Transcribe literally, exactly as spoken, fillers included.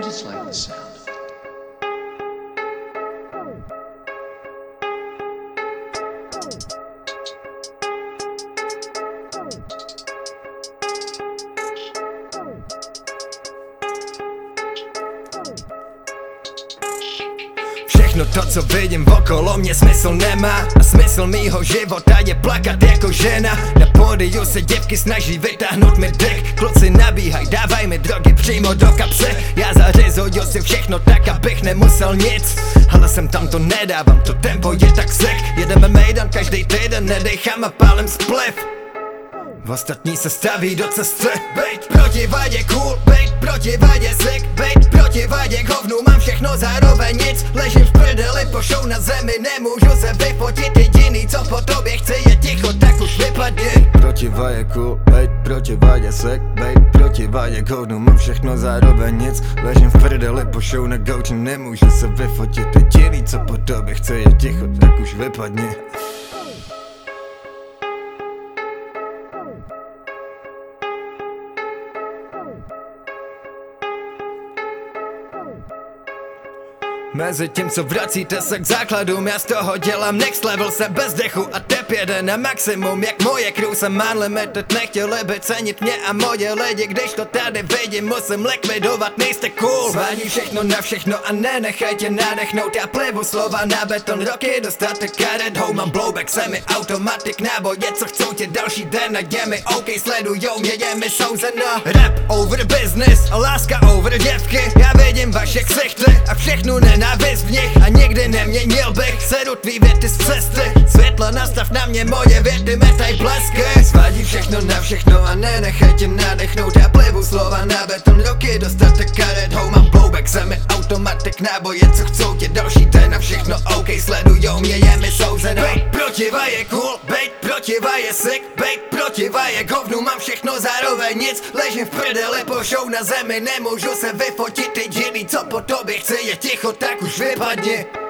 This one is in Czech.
just like the sound. Všechno to, co vidím okolo mě, smysl nemá. A smysl mýho života je plakat jako žena. Na pódiu se děvky snaží vytáhnout mi dech. Kluci nabíhaj, dávaj mi drogy přímo do kapse. Já zařizuju si všechno tak, abych nemusel nic. Ale sem tam to nedávám, to tempo je tak sek. Jedeme mejdan každý týden, nedechám a pálem spliv. Ostatní se staví do cesty. Bejt proti vadě cool, bejt proti vadě sick, bejt proti vadě hovnu, mám všechno zároveň nic. Ležím v prdeli, pošou na zemi, nemůžu se vyfotit. Jediný co po tobě chci je ticho, tak už vypadni. Proti vadě cool, bejt proti vadě sick, bejt proti vadě hovnu, mám všechno zároveň nic. Ležím v prdeli, pošou na gauči, nemůžu se vyfotit. Jediný co po tobě chci je ticho, tak už vypadni. Mezi tím, co vracíte se k základům, já z toho dělám next level, se bez dechu a tep jede na maximum. Jak moje crew jsem unlimited, nechtěli by cenit mě a moje lidi. Když to tady vidím, musím likvidovat, nejste cool. Svádí všechno na všechno a nenechaj tě nadechnout. Já plivu slova na beton, roky dostatek karet. Home mám blowback, semi automatik, náboje, co chcou tě další den. A je mi OK, sledujou mě, je mi souzeno. Rap over business a láska over děvky. Já vidím vaše ksichty a všechno ne Návis v nich a nikdy neměnil bych. Sedu tvý věty z cesty, světlo nastav na mě, moje věty metaj blesky. Svádí všechno na všechno a nenechaj tě nadechnout. Já plivu slova na beton, roky dostatek karet. Home mám blowback, semi automatik, náboje, co chcou tě další den. A všechno OK, sledujou mě, je mi souzeno. Bejt protiva je cool, bejt protiva je sick, bejt protiva je hovnu, mám všechno zároveň nic. Ležím v prdeli, pošou na zemi, nemůžu se vyfotit. Jediný co po tobě chci je ticho, tak už vypadni.